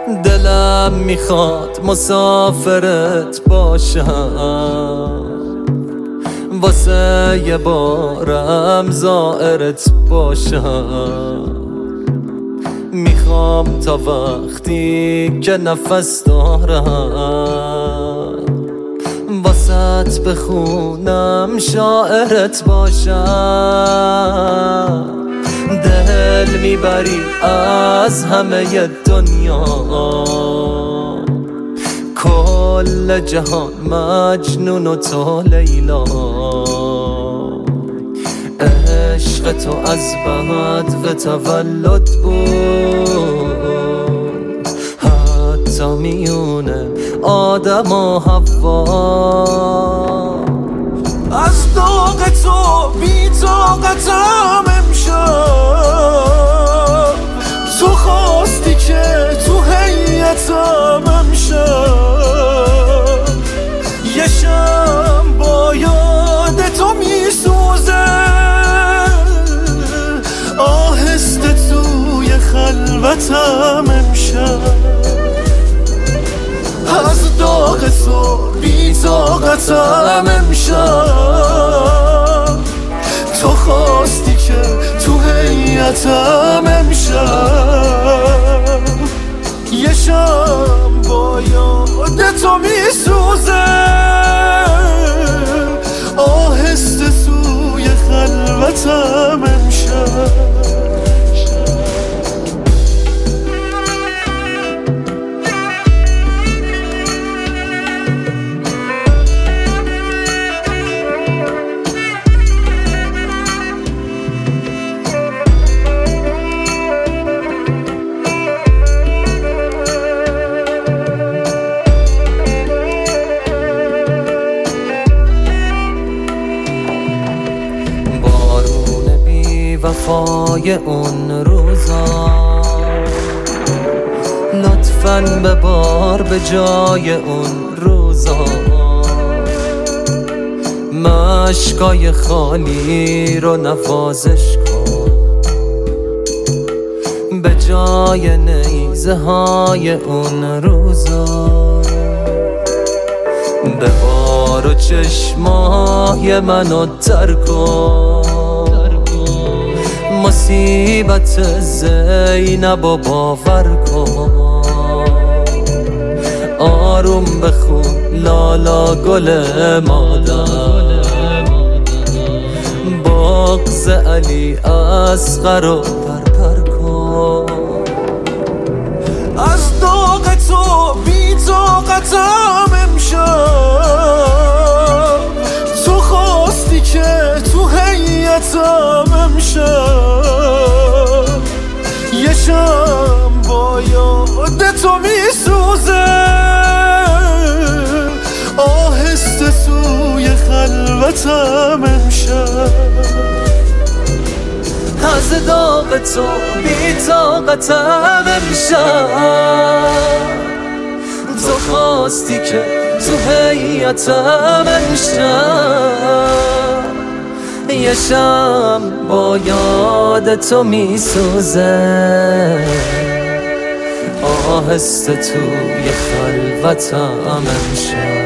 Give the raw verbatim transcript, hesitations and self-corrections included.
دلم میخواد مسافرت باشم، واسه یه بارم زائرت باشم. میخوام تا وقتی که نفس دارم واسط بخونم شاعرت باشم. دل میبری از همه دنیا، کل جهان مجنون و تو لیلا. عشق تو از بعد و تولد بود، حتی میونه آدم و حوا. از داغ تو بی طاقتم امشب، تو خواستی که تو هیئتم امشب. یه شم با یاد تو میسوزه، آهسته توی خلوتم امشب. از داغ تو بی طاقتم امشب، تو خواستی که تو هیئتم امشب. یه شم با یاد تو میسوزه، آهسته توی خلوتم امشب. وفای اون روزا لطفاً ببار به جای اون روزا. مشکای خالی رو نوازش کن، به جای نیزه های اون روزا. ببار و چشمای منو تر کن، مصیبت زینب و باور کن. آروم بخون لالا گل مادر، بغض علی اصغر رو پرپر کن. از داغ تو بی طاقتم امشب، تو خواستی که تو هیئتم امشب. یه شم با یاد تو میسوزه، آهسته توی خلوتم امشب. از داغ تو بی طاقتم امشب، تو خواستی که تو هیئتم امشب. یه شم با یاد تو میسوزه، آهسته توی خلوتم امشب.